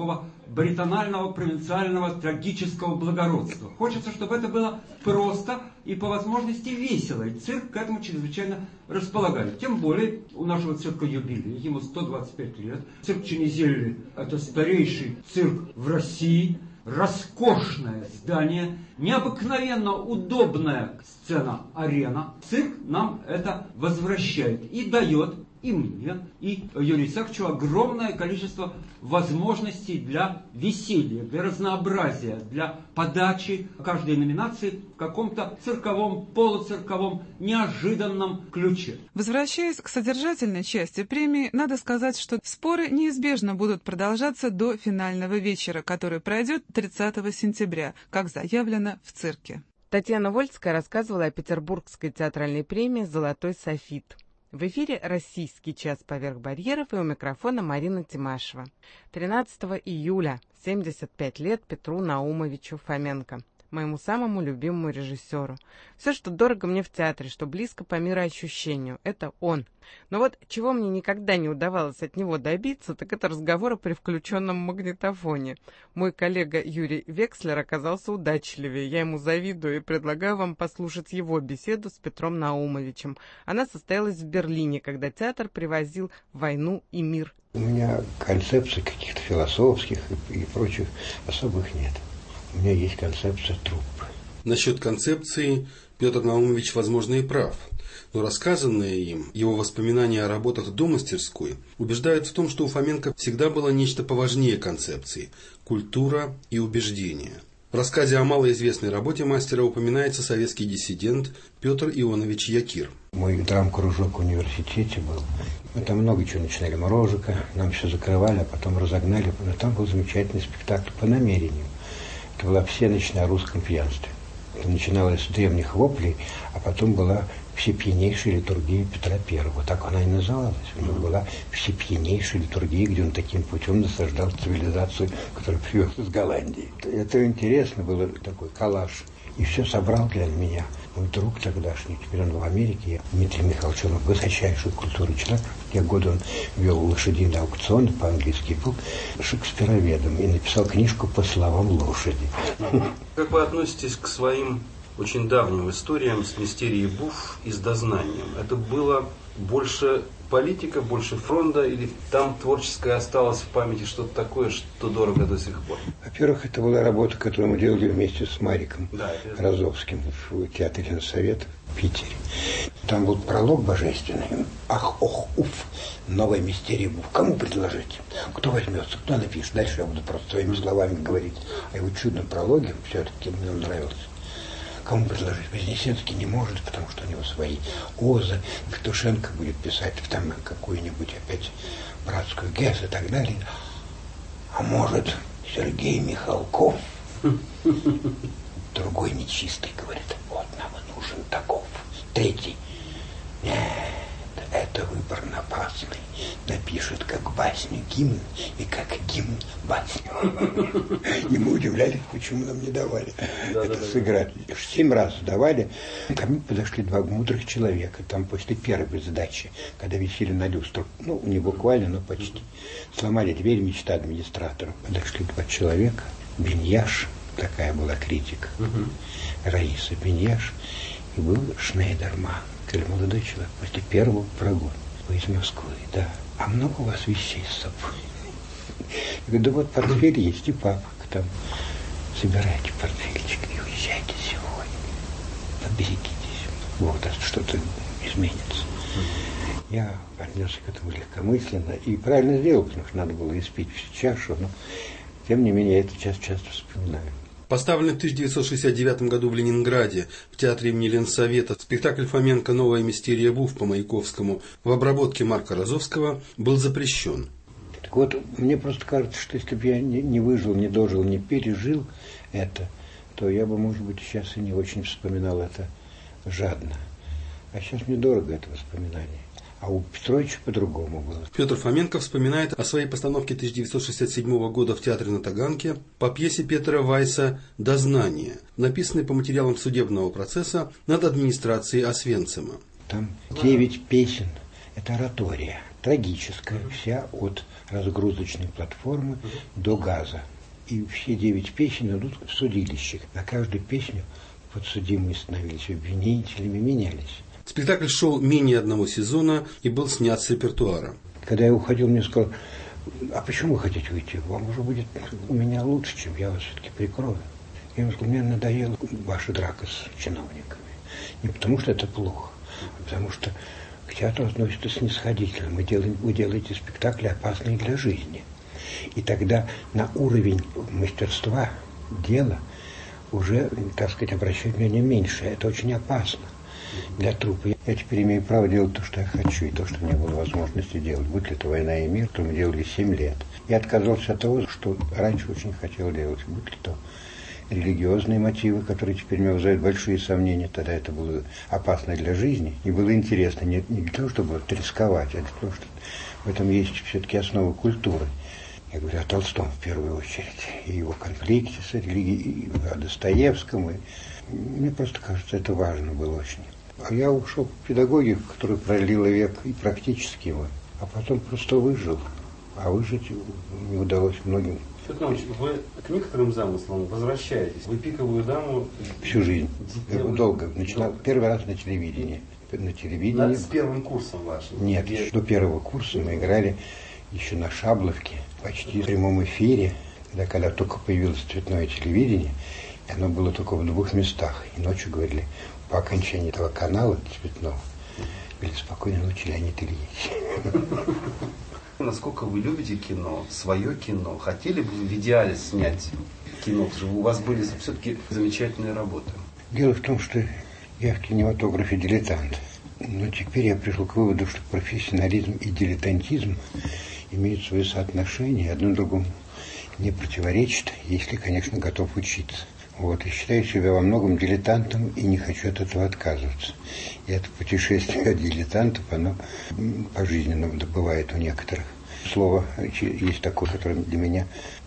баритонального, провинциального, трагического благородства. Хочется, чтобы это было просто и по возможности весело. И цирк к этому чрезвычайно располагает. Тем более у нашего цирка юбилей, ему сто двадцать пять лет. Цирк Ченизелли – это старейший цирк в России. Роскошное здание, необыкновенно удобная сцена-арена. Цирк нам это возвращает и дает и мне, и Юрию Исааковичу огромное количество возможностей для веселья, для разнообразия, для подачи каждой номинации в каком-то цирковом, полуцирковом, неожиданном ключе. Возвращаясь к содержательной части премии, надо сказать, что споры неизбежно будут продолжаться до финального вечера, который пройдет тридцатого сентября, как заявлено в цирке. Татьяна Вольская рассказывала о Петербургской театральной премии «Золотой софит». В эфире «Российский час поверх барьеров», и у микрофона Марина Тимашева. тринадцатого июля, семьдесят пять лет Петру Наумовичу Фоменко, моему самому любимому режиссеру. Все, что дорого мне в театре, что близко по мироощущению, это он. Но вот чего мне никогда не удавалось от него добиться, так это разговора при включенном магнитофоне. Мой коллега Юрий Векслер оказался удачливее. Я ему завидую и предлагаю вам послушать его беседу с Петром Наумовичем. Она состоялась в Берлине, когда театр привозил «Войну и мир». У меня концепций каких-то философских и, и прочих особых нет. У меня есть концепция труппы. Насчет концепции Петр Наумович, возможно, и прав. Но рассказанное им, его воспоминания о работах до мастерской, убеждают в том, что у Фоменко всегда было нечто поважнее концепции – культура и убеждения. В рассказе о малоизвестной работе мастера упоминается советский диссидент Петр Ионович Якир. Мой драм-кружок в университете был. Мы там много чего начинали. Морожика, нам все закрывали, а потом разогнали. Но там был замечательный спектакль по намерению. Это была всеночная о русском пьянстве. Это начиналось с древних воплей, а потом была всепьянейшая литургия Петра Первого. Так она и называлась. У него была всепьянейшая литургия, где он таким путем насаждал цивилизацию, которую привез из Голландии. Это интересно было, такой коллаж. И все собрал для меня мой друг тогдашний, теперь он в Америке, Дмитрий Михайлович, он высочайшей культуры человек. Я года он вел лошадиные аукционы, по-английски был шекспироведом и написал книжку по словам лошади. Как вы относитесь к своим очень давним историям с мистерией Буф и с дознанием? Это было больше политика, больше фронта, или там творческое осталось в памяти что-то такое, что дорого до сих пор? Во-первых, это была работа, которую мы делали вместе с Мариком да, Розовским в театре Ленсовета в Питере. Там был пролог божественный. Ах, ох, уф, новая мистерия Буф. Кому предложить? Кто возьмется, кто напишет? Дальше я буду просто своими словами говорить о его чудном прологе. Все-таки мне он нравился. Кому предложить? Вознесенский не может, потому что у него свои озы. Петушенко будет писать там какую-нибудь опять братскую Гесс и так далее. А может, Сергей Михалков, другой нечистый, говорит, вот нам и нужен таков. Третий, нет, это выбор напрасный. Напишет как басню гимн и как гимн басню. И мы удивлялись, почему нам не давали да, это да, сыграть. Да. Семь раз давали. Ко мне подошли два мудрых человека. Там после первой задачи, когда висели на люстру, ну, не буквально, но почти, сломали дверь, мечта администратора. Подошли два человека. Беньяш, такая была критика. Угу. Раиса Беньяш. И был Шнейдерман. Говорит, молодой человек, после первого прогона. Вы из Москвы, да. А много у вас вещей с собой? Я говорю, да вот портфель есть и папка там. Собирайте портфельчик и уезжайте сегодня. Поберегитесь. Вот, а что-то изменится. Я отнесся к этому легкомысленно и правильно сделал, потому что надо было испить всю чашу, но тем не менее я это часто, часто вспоминаю. Поставленный в тысяча девятьсот шестьдесят девятом году в Ленинграде в театре имени Ленсовета спектакль Фоменко «Новая мистерия Буф» по Маяковскому в обработке Марка Розовского был запрещен. Так вот, мне просто кажется, что если бы я не, не выжил, не дожил, не пережил это, то я бы, может быть, сейчас и не очень вспоминал это жадно. А сейчас мне дорого это воспоминание. А у Петровича по-другому было. Петр Фоменко вспоминает о своей постановке тысяча девятьсот шестьдесят седьмого года в театре на Таганке по пьесе Петера Вайса «Дознание», написанной по материалам судебного процесса над администрацией Освенцима. Там девять песен. Это оратория, трагическая, вся от разгрузочной платформы до газа. И все девять песен идут в судилище. На каждую песню подсудимые становились обвинителями, менялись. Спектакль шел менее одного сезона и был снят с репертуара. Когда я уходил, мне сказал: а почему вы хотите уйти? Вам уже будет у меня лучше, чем я вас все-таки прикрою. Я ему сказал: мне надоела ваша драка с чиновниками. Не потому что это плохо, а потому что к театру относятся снисходительно. Мы делаем, вы делаете спектакли, опасные для жизни. И тогда на уровень мастерства дела уже, так сказать, обращать внимание меньше. Это очень опасно для труппы. Я теперь имею право делать то, что я хочу, и то, что не было возможности делать. Будь ли это «Война и мир», то мы делали семь лет. Я отказался от того, что раньше очень хотел делать. Будь ли то религиозные мотивы, которые теперь меня вызывают большие сомнения. Тогда это было опасно для жизни. И было интересно не, не для того, чтобы рисковать, а для того, что в этом есть все-таки основа культуры. Я говорю о Толстом в первую очередь, и его конфликте с религией, и о Достоевском. И мне просто кажется, это важно было очень. А я ушел в педагогику, которая пролила век и практически его, а потом просто выжил. А выжить не удалось многим. Петр Иванович, вы к некоторым замыслам возвращаетесь. Вы «Пиковую даму» всю жизнь. Я долго. Начинал первый раз на телевидении. На телевидении. Над с первым курсом вашим? Нет, где... до первого курса мы играли еще на Шабловке, почти в прямом эфире, когда, когда только появилось цветное телевидение, и оно было только в двух местах. И ночью говорили, по окончании этого канала цветного, говорили: спокойной ночи, Леонид Ильич. Насколько вы любите кино, свое кино? Хотели бы вы в идеале снять кино? Потому что у вас были все-таки замечательные работы. Дело в том, что я в кинематографе дилетант. Но теперь я пришел к выводу, что профессионализм и дилетантизм имеют свое соотношение, одно другому не противоречит, если, конечно, готов учиться. Вот, и считаю себя во многом дилетантом и не хочу от этого отказываться. И это путешествие от дилетантов, оно пожизненно бывает у некоторых. Слово есть такое, которое для меня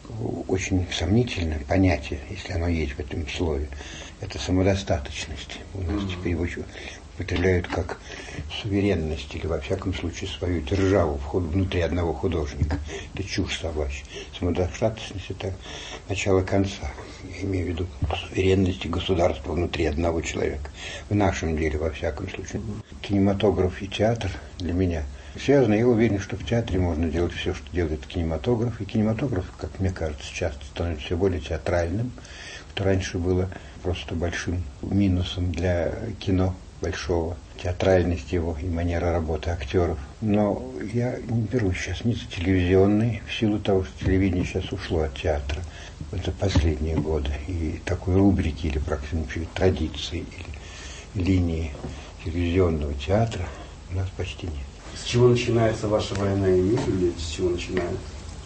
очень сомнительное понятие, если оно есть в этом слове. Это самодостаточность. У нас теперь его употребляют как суверенность или, во всяком случае, свою державу внутри одного художника. Это чушь собачья. Самодостаточность – это начало конца. Я имею в виду суверенность государства внутри одного человека. В нашем деле, во всяком случае. Кинематограф и театр для меня связаны. Я уверен, что в театре можно делать все, что делает кинематограф. И кинематограф, как мне кажется, часто становится все более театральным, что раньше было просто большим минусом для кино большого, театральность его и манера работы актеров. Но я не беру сейчас ни за телевизионный, в силу того, что телевидение сейчас ушло от театра за последние годы. И такой рубрики или практически традиции или линии телевизионного театра у нас почти нет. С чего начинается ваша «Война и мир» или с чего начинает?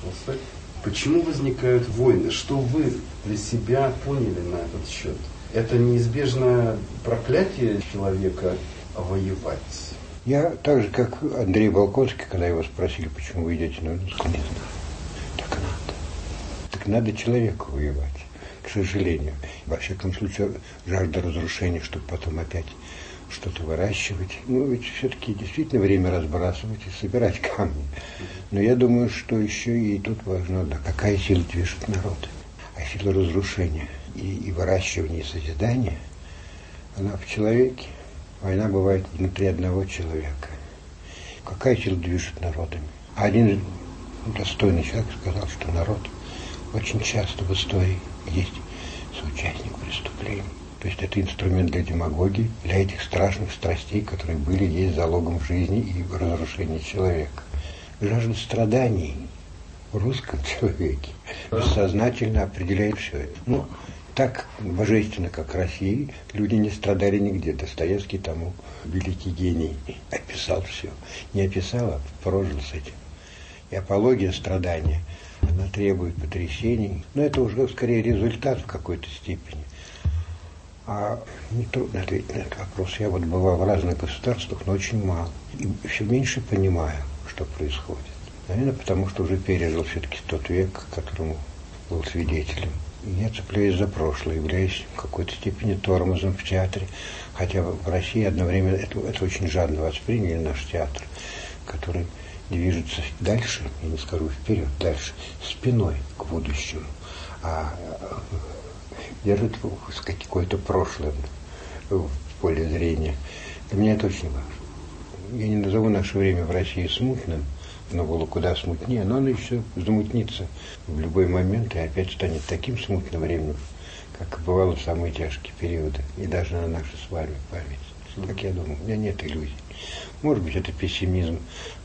Почему возникают войны? Что вы для себя поняли на этот счет? Это неизбежное проклятие человека воевать? Я так же, как Андрей Болконский, когда его спросили, почему вы идете на войну, не знаю. Так надо. Так надо человеку воевать, к сожалению. Во всяком случае, жажда разрушения, чтобы потом опять что-то выращивать. Ну, ведь все-таки действительно время разбрасывать и собирать камни. Но я думаю, что еще и тут важно, да, какая сила движет народ. А сила разрушения и, и выращивания, и созидания, она в человеке. Война бывает внутри одного человека. Какая сила движет народами? Один достойный человек сказал, что народ очень часто в истории есть соучастник преступлений. То есть это инструмент для демагогии, для этих страшных страстей, которые были, есть залогом жизни и разрушения человека. Жажда страданий в русском человеке бессознательно определяет все это. Ну, так божественно, как России, люди не страдали нигде. Достоевский тому великий гений описал все. Не описал, а прожил с этим. И апология страдания, она требует потрясений. Но это уже скорее результат в какой-то степени. А нетрудно ответить на этот вопрос. Я вот бывал в разных государствах, но очень мало. И все меньше понимаю, что происходит. Наверное, потому что уже пережил все-таки тот век, которому был свидетелем. И я цепляюсь за прошлое, являюсь в какой-то степени тормозом в театре. Хотя в России одновременно это, это очень жадно восприняли наш театр, который движется дальше, я не скажу вперед, дальше, спиной к будущему, а держит какое-то прошлое в поле зрения. Для меня это очень важно. Я не назову наше время в России смутным, оно было куда смутнее, но оно еще замутнится в любой момент и опять станет таким смутным временем, как бывало в самые тяжкие периоды, и даже на нашу с вами память. Как я думаю, у меня нет иллюзий. Может быть, это пессимизм,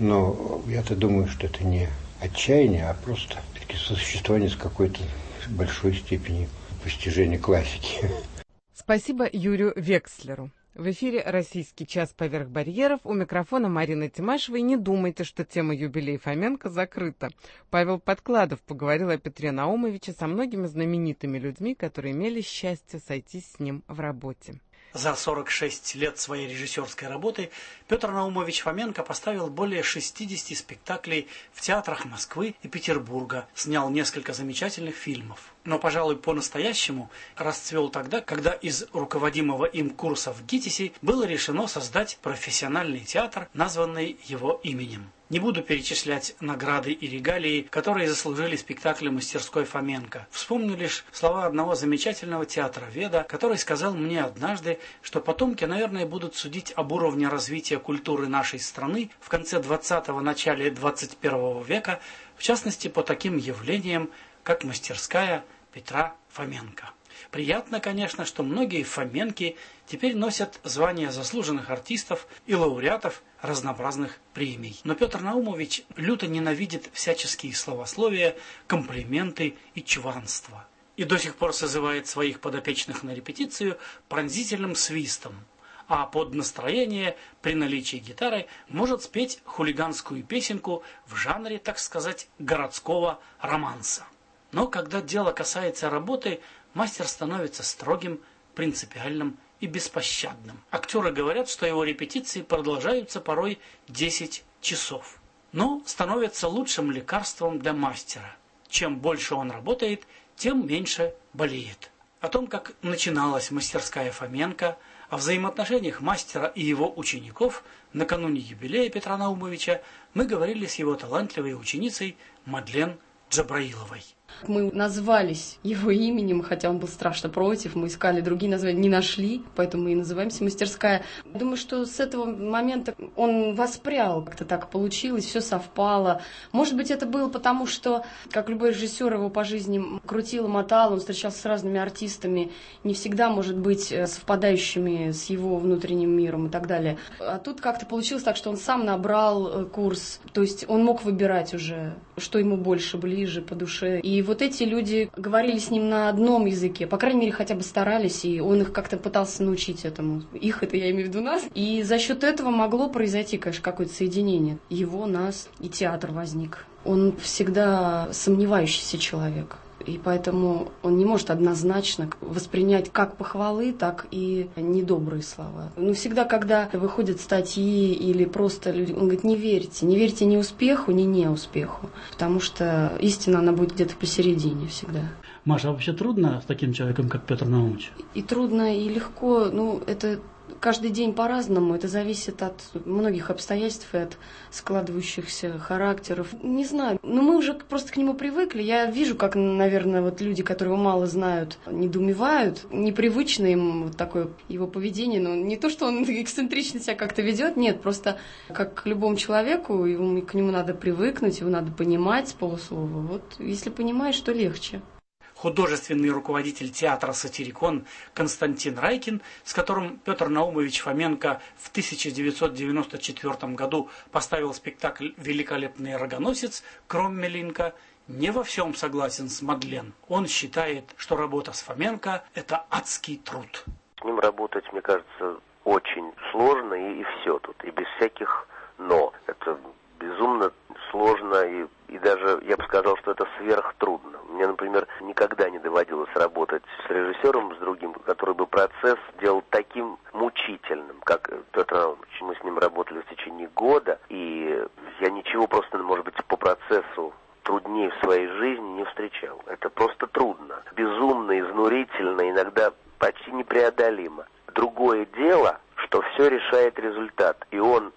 но я-то думаю, что это не отчаяние, а просто сосуществование с какой-то большой степенью постижения классики. Спасибо Юрию Векслеру. В эфире «Российский час поверх барьеров». У микрофона Марина Тимашева. И не думайте, что тема юбилея Фоменко закрыта. Павел Подкладов поговорил о Петре Наумовиче со многими знаменитыми людьми, которые имели счастье сойтись с ним в работе. За сорок шесть лет своей режиссерской работы Петр Наумович Фоменко поставил более шестидесяти спектаклей в театрах Москвы и Петербурга, снял несколько замечательных фильмов. Но, пожалуй, по-настоящему расцвел тогда, когда из руководимого им курса в ГИТИСе было решено создать профессиональный театр, названный его именем. Не буду перечислять награды и регалии, которые заслужили спектакли мастерской Фоменко. Вспомню лишь слова одного замечательного театроведа, который сказал мне однажды, что потомки, наверное, будут судить об уровне развития культуры нашей страны в конце двадцатого – начале двадцать первого века, в частности, по таким явлениям, как мастерская Петра Фоменко. Приятно, конечно, что многие Фоменки теперь носят звания заслуженных артистов и лауреатов разнообразных премий. Но Петр Наумович люто ненавидит всяческие словословия, комплименты и чванство. И до сих пор созывает своих подопечных на репетицию пронзительным свистом. А под настроение, при наличии гитары, может спеть хулиганскую песенку в жанре, так сказать, городского романса. Но когда дело касается работы, мастер становится строгим, принципиальным и беспощадным. Актеры говорят, что его репетиции продолжаются порой десять часов. Но становятся лучшим лекарством для мастера. Чем больше он работает, тем меньше болеет. О том, как начиналась мастерская Фоменко, о взаимоотношениях мастера и его учеников накануне юбилея Петра Наумовича мы говорили с его талантливой ученицей Мадлен Джабраиловой. Мы назвались его именем, хотя он был страшно против, мы искали другие названия, не нашли, поэтому мы и называемся «Мастерская». Думаю, что с этого момента он воспрял, как-то так получилось, все совпало. Может быть, это было потому, что, как любой режиссер, его по жизни крутил, мотал, он встречался с разными артистами, не всегда, может быть, совпадающими с его внутренним миром и так далее. А тут как-то получилось так, что он сам набрал курс, то есть он мог выбирать уже, что ему больше ближе по душе. И вот эти люди говорили с ним на одном языке, по крайней мере, хотя бы старались, и он их как-то пытался научить этому. Их, это я имею в виду нас. И за счет этого могло произойти, конечно, какое-то соединение. Его, нас, и театр возник. Он всегда сомневающийся человек. И поэтому он не может однозначно воспринять как похвалы, так и недобрые слова. Но всегда, когда выходят статьи или просто люди, он говорит, не верьте, не верьте ни успеху, ни неуспеху, потому что истина, она будет где-то посередине всегда. Маша, а вообще трудно с таким человеком, как Петр Наумович? И трудно, и легко, ну, это... Каждый день по-разному, это зависит от многих обстоятельств и от складывающихся характеров. Не знаю, но мы уже просто к нему привыкли. Я вижу, как, наверное, вот люди, которые его мало знают, недоумевают. Непривычно им вот такое его поведение. Но не то, что он эксцентрично себя как-то ведет, нет, просто как к любому человеку, его, к нему надо привыкнуть, его надо понимать с полуслова. Вот если понимаешь, то легче. Художественный руководитель театра «Сатирикон» Константин Райкин, с которым Петр Наумович Фоменко в тысяча девятьсот девяносто четвёртом году поставил спектакль «Великолепный рогоносец» Кроммелинка, не во всем согласен с Мадлен. Он считает, что работа с Фоменко – это адский труд. С ним работать, мне кажется, очень сложно, и, и все тут, и без всяких «но». Это безумно сложно, и, и даже, я бы сказал, что это сверхтрудно. Мне, например, никогда не доводилось работать с режиссером, с другим, который бы процесс делал таким мучительным, как Петр Наумович. Мы с ним работали в течение года, и я ничего просто, может быть, по процессу труднее в своей жизни не встречал. Это просто трудно. Безумно, изнурительно, иногда почти непреодолимо. Другое дело, что все решает результат, и он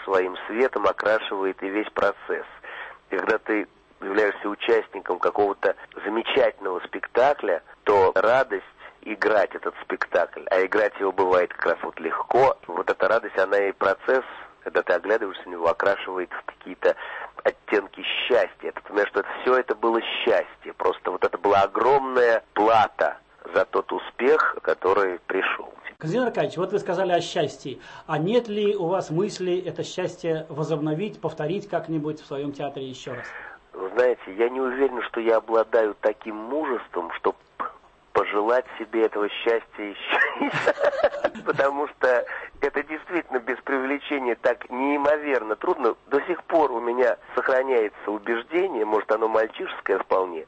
своим светом окрашивает и весь процесс. И когда ты являешься участником какого-то замечательного спектакля, то радость играть этот спектакль, а играть его бывает как раз вот легко, вот эта радость, она и процесс, когда ты оглядываешься на него, окрашивает в какие-то оттенки счастья. Ты понимаешь, что это, все это было счастье, просто вот это была огромная плата за тот успех, который пришел. Константин Аркадьевич, вот вы сказали о счастье. А нет ли у вас мысли это счастье возобновить, повторить как-нибудь в своем театре еще раз? Вы знаете, я не уверен, что я обладаю таким мужеством, чтобы пожелать себе этого счастья еще. Потому что это действительно без преувеличения так неимоверно трудно. До сих пор у меня сохраняется убеждение, может оно мальчишеское вполне,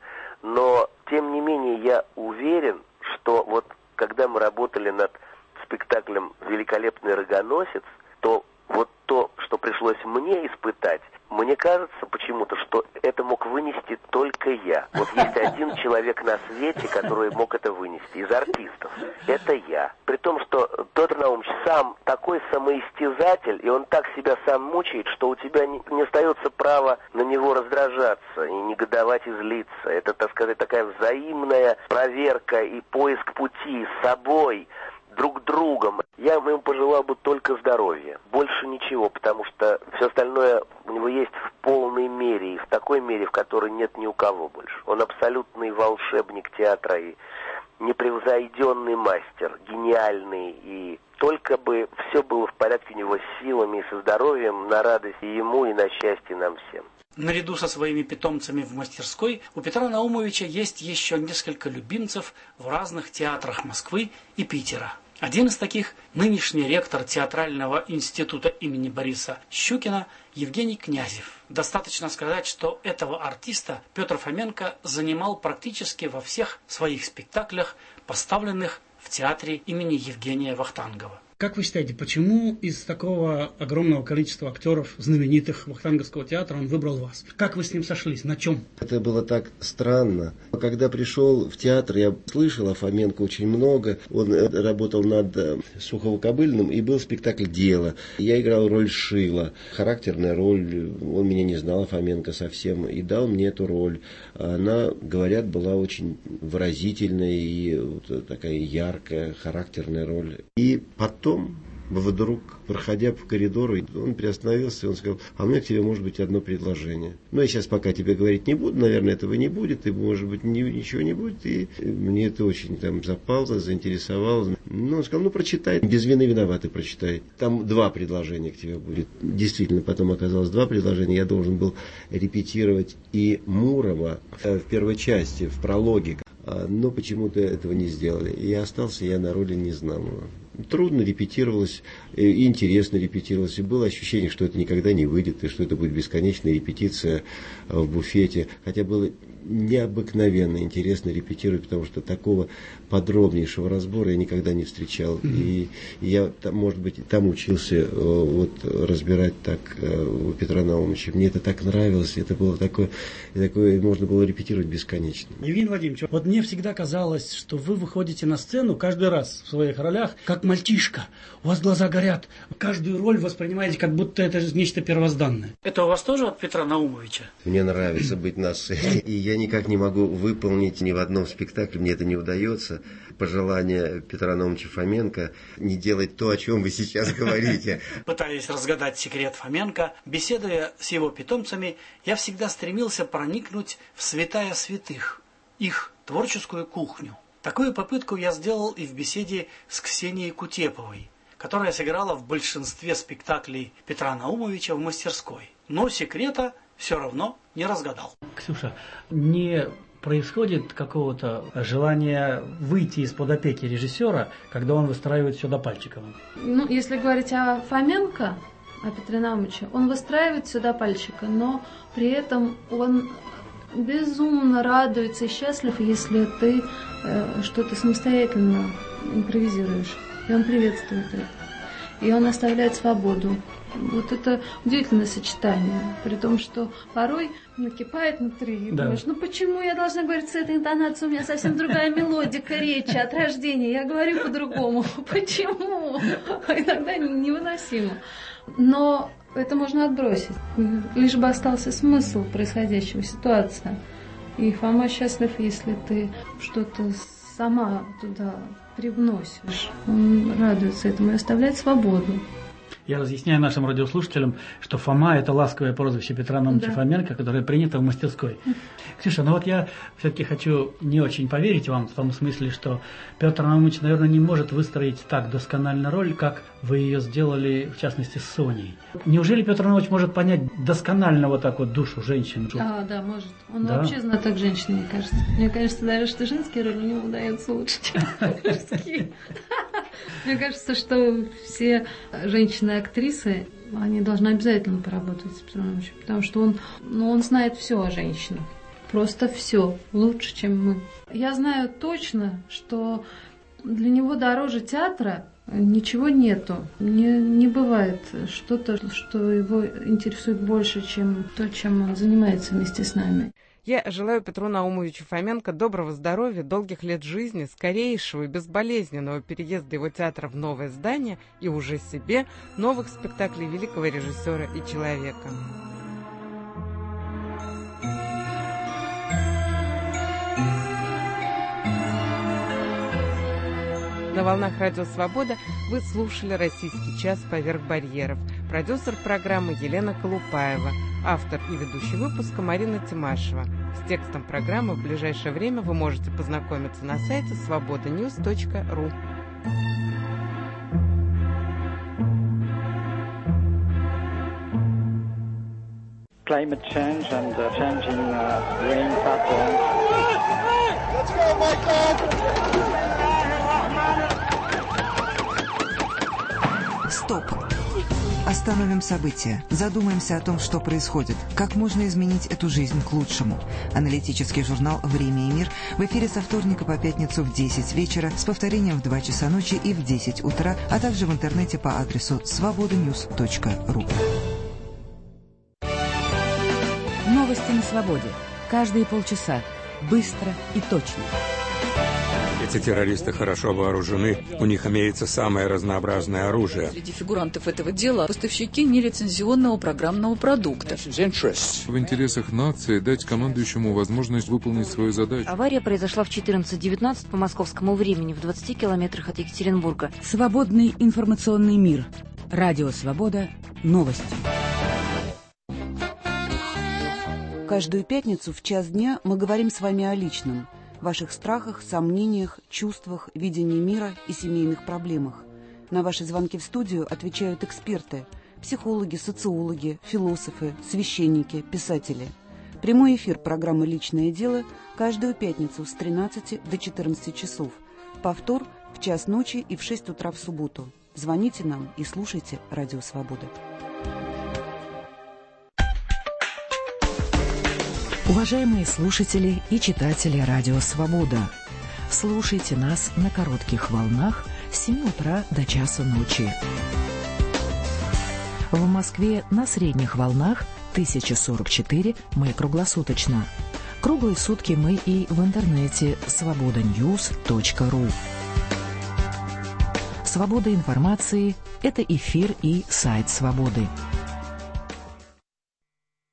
но тем не менее я уверен, что вот когда мы работали над спектаклем «Великолепный рогоносец», то вот то, что пришлось мне испытать, мне кажется почему-то, что это мог вынести только я. Вот есть один человек на свете, который мог это вынести из артистов. Это я. При том, что Петр Наумович сам такой самоистязатель, и он так себя сам мучает, что у тебя не, не остается права на него раздражаться и негодовать и злиться. Это, так сказать, такая взаимная проверка и поиск пути с собой, друг другом. Я ему пожелал бы только здоровья. Больше ничего, потому что все остальное у него есть в полной мере, и в такой мере, в которой нет ни у кого больше. Он абсолютный волшебник театра и непревзойденный мастер, гениальный, и только бы все было в порядке у него с силами и со здоровьем, на радость и ему, и на счастье нам всем. Наряду со своими питомцами в мастерской у Петра Наумовича есть еще несколько любимцев в разных театрах Москвы и Питера. Один из таких – нынешний ректор театрального института имени Бориса Щукина Евгений Князев. Достаточно сказать, что этого артиста Петр Фоменко занимал практически во всех своих спектаклях, поставленных в театре имени Евгения Вахтангова. Как вы считаете, почему из такого огромного количества актеров знаменитых Вахтанговского театра он выбрал вас? Как вы с ним сошлись? На чем? Это было так странно. Когда пришел в театр, я слышал о Фоменко очень много. Он работал над Сухово-Кобыльным, и был спектакль «Дело». Я играл роль Шила. Характерная роль. Он меня не знал, Фоменко, совсем. И дал мне эту роль. Она, говорят, была очень выразительная и вот такая яркая, характерная роль. И потом вдруг, проходя по коридору, он приостановился, и он сказал: а у меня к тебе может быть одно предложение. Но я сейчас пока тебе говорить не буду, наверное, этого не будет, и, может быть, ни, ничего не будет. И мне это очень там запало, заинтересовало. Ну, он сказал: ну, прочитай, без вины виноваты прочитай. Там два предложения к тебе будет. Действительно, потом оказалось два предложения. Я должен был репетировать и Мурома в первой части, в прологе. Но почему-то этого не сделали. И я остался, я на роли Незнамова. Трудно репетировалось, и интересно репетировалось, и было ощущение, что это никогда не выйдет, и что это будет бесконечная репетиция в буфете. Хотя было необыкновенно интересно репетировать, потому что такого подробнейшего разбора я никогда не встречал. Mm-hmm. И, и я, может быть, там учился вот, разбирать так у Петра Наумовича. Мне это так нравилось, это было такое, такое, можно было репетировать бесконечно. Евгений Владимирович, вот мне всегда казалось, что вы выходите на сцену каждый раз в своих ролях, как мальчишка. У вас глаза горят. Каждую роль воспринимаете, как будто это нечто первозданное. Это у вас тоже от Петра Наумовича? Мне нравится быть на сцене. И я никак не могу выполнить ни в одном спектакле, мне это не удается. Пожелание Петра Наумовича Фоменко не делать то, о чем вы сейчас говорите. Пытаясь разгадать секрет Фоменко, беседуя с его питомцами, я всегда стремился проникнуть в святая святых, их творческую кухню. Такую попытку я сделал и в беседе с Ксенией Кутеповой, которая сыграла в большинстве спектаклей Петра Наумовича в мастерской. Но секрета все равно не разгадал. Ксюша, не происходит какого-то желания выйти из-под опеки режиссера, когда он выстраивает все до пальчика? Ну, если говорить о Фоменко, о Петре Наумовиче, он выстраивает все до пальчика, но при этом он безумно радуется и счастлив, если ты э, что-то самостоятельно импровизируешь. И он приветствует это. И он оставляет свободу. Вот это удивительное сочетание. При том, что порой накипает внутри. И да. Думаешь, ну почему я должна говорить с этой интонацией? У меня совсем другая мелодика речи от рождения. Я говорю по-другому. Почему? Иногда невыносимо. Но Это можно отбросить, лишь бы остался смысл происходящего, ситуация. И Фома счастлив, если ты что-то сама туда привносишь. Он радуется этому и оставляет свободу. Я разъясняю нашим радиослушателям, что Фома – это ласковое прозвище Петра Наумовича да. Фоменко, которое принято в мастерской. Ксюша, ну вот я все-таки хочу не очень поверить вам, в том смысле, что Петр Наумович, наверное, не может выстроить так досконально роль, как вы ее сделали, в частности, с Соней. Неужели Петр Наумович может понять досконально вот так вот душу женщины? А, да, может. Он да? вообще знаток женщины, мне кажется. Мне кажется, даже что женские роли у него удаются лучше, чем мужские. Мне кажется, что все женщины-актрисы, они должны обязательно поработать с Петром Наумовичем, потому что он, ну, он знает все о женщинах. Просто все. Лучше, чем мы. Я знаю точно, что для него дороже театра ничего нету. Не, не бывает что-то, что его интересует больше, чем то, чем он занимается вместе с нами. Я желаю Петру Наумовичу Фоменко доброго здоровья, долгих лет жизни, скорейшего и безболезненного переезда его театра в новое здание и уже себе новых спектаклей великого режиссера и человека. На волнах Радио Свобода вы слушали «Российский час поверх барьеров». Продюсер программы Елена Колупаева. Автор и ведущий выпуска Марина Тимашева. С текстом программы в ближайшее время вы можете познакомиться на сайте свобода ньюс точка ру. Climate change and uh, changing uh, rain patterns. Let's go, Michael! Стоп! Остановим события. Задумаемся о том, что происходит. Как можно изменить эту жизнь к лучшему. Аналитический журнал «Время и мир» в эфире со вторника по пятницу в десять вечера, с повторением в два часа ночи и в десять утра, а также в интернете по адресу свобода ньюс точка ру. Новости на свободе. Каждые полчаса. Быстро и точно. Эти террористы хорошо вооружены, у них имеется самое разнообразное оружие. Среди фигурантов этого дела поставщики нелицензионного программного продукта. В интересах нации дать командующему возможность выполнить свою задачу. Авария произошла в четырнадцать девятнадцать по московскому времени в двадцати километрах от Екатеринбурга. Свободный информационный мир. Радио Свобода. Новости. Каждую пятницу в час дня мы говорим с вами о личном. Ваших страхах, сомнениях, чувствах, видении мира и семейных проблемах. На ваши звонки в студию отвечают эксперты – психологи, социологи, философы, священники, писатели. Прямой эфир программы «Личное дело» каждую пятницу с тринадцати до четырнадцати часов. Повтор в час ночи и в шесть утра в субботу. Звоните нам и слушайте «Радио Свобода». Уважаемые слушатели и читатели Радио Свобода, слушайте нас на коротких волнах с семи утра до часу ночи. В Москве на средних волнах тысяча сорок четыре мы круглосуточно. Круглые сутки мы и в интернете свобода ньюс точка ру. Свобода информации – это эфир и сайт Свободы.